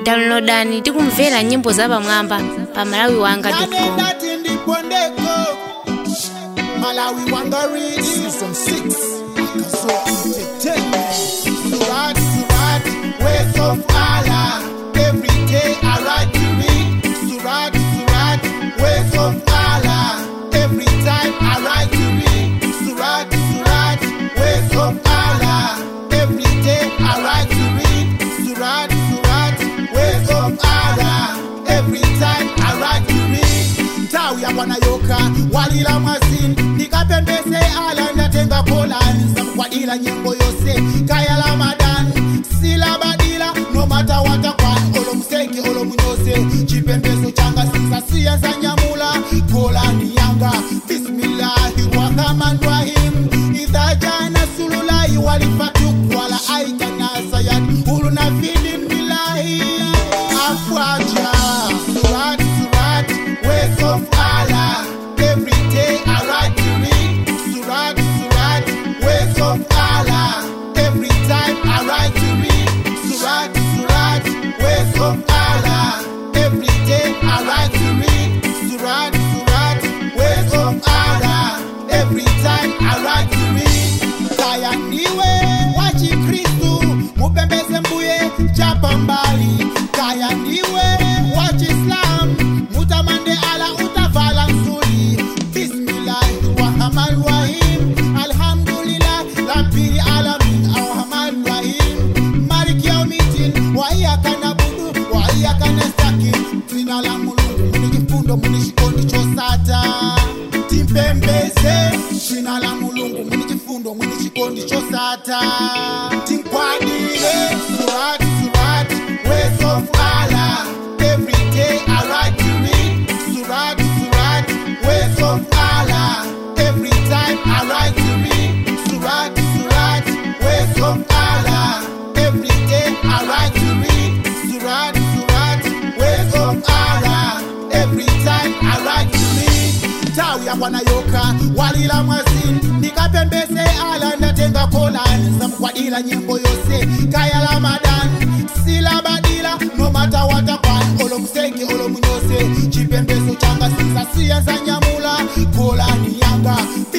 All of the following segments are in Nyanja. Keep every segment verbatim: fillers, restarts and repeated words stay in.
Downloadani tikumvera nyimbo za pamwamba pa malawi wanga dot com. Malawi Wanga Read Season six Kazo Entertainment. Surat, Surat, ways of Allah. Every day I write to read. Surat, Surat, ways of Allah. Every time I write to read. Surat, Surat, ways of Allah. Every day I write to read. Surat, Surat, ways of Allah. Every time I write to read. Tawi ya wanayoka walila mazin. Nikapembeze ala ndatenga polani. Samkwadila nyimbo yose kaya la madan. Sila badila no matter what a kwan. Olo museki olo munyose. Chipembezo changa sisa siya za nyamula. Polani yanga Bismillahirrahmanirrahim. Idha jana sululahi walifatu wala aikana sayad. Uluna filim bilahi afwaja. Surat, Surat, ways of Allah. Every day I write to read. Surat, Surat, ways of Allah. Every time I write to read. Surat, Surat, ways of Allah. Every day I write to read. Surat, Surat, ways of Allah. Every time I write to read. Kaya niwe wachi Kristu mupembeze mbuye chapambali. Kaya niwe wachi Islam mutamande ala utavala nzuri. Bismillahirrahmanirrahim. Alhamdulillah Rabbil alamin arrahmanirrahim. Maliki yaumiddin wa iyyaka na'budu wa iyyaka nasta'in. Jina la Mulungu mnijifundo mnishikondi chosata. Timpembeze jina la Mulungu mnijifundo mnishikondi chosata. Tinkwadile Surat, Surat, ways of Allah. Every day I write to read. Surat, Surat, ways of Allah. Every time I write to read. Surat, Surat, ways of Allah. Every day I write to read. Surat, Surat, ways of Allah. Every time I write to read. Tawi ya wanayoka walila mazin. Nikapembeze ala ndatenga polani. Samkwadila nyimbo yose kaya la madan. Sila badila no matter what a kwan. Olo museki olo munyose. Chipembezo changa sisa siya za nyamula. Polani yanga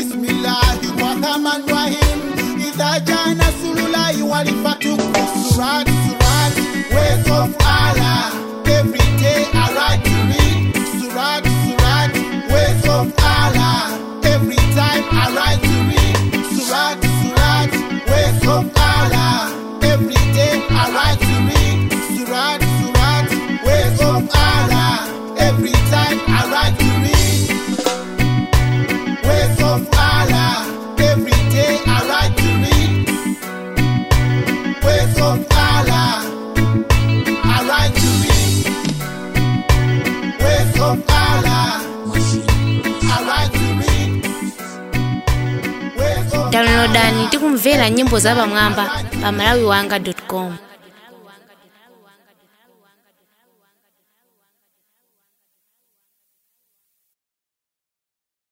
Bismillahirrahmanirrahim. Idha jana sululahi walifatu. Surat, Surat, ways of Allah. Every day I write to read. Surat, Surat, ways of Allah. Every time I write to read. Surat, Surat, ways of Allah. Every day I write to read. Surat, Surat, ways of Allah. Every time I write to read. Ways of Allah. Every day I write to read. Ways of Allah. I write to read. Ways of Allah. I write to read. Ways of Downloadani tikumvera nyimbo za pamwamba pa malawi wanga dot com.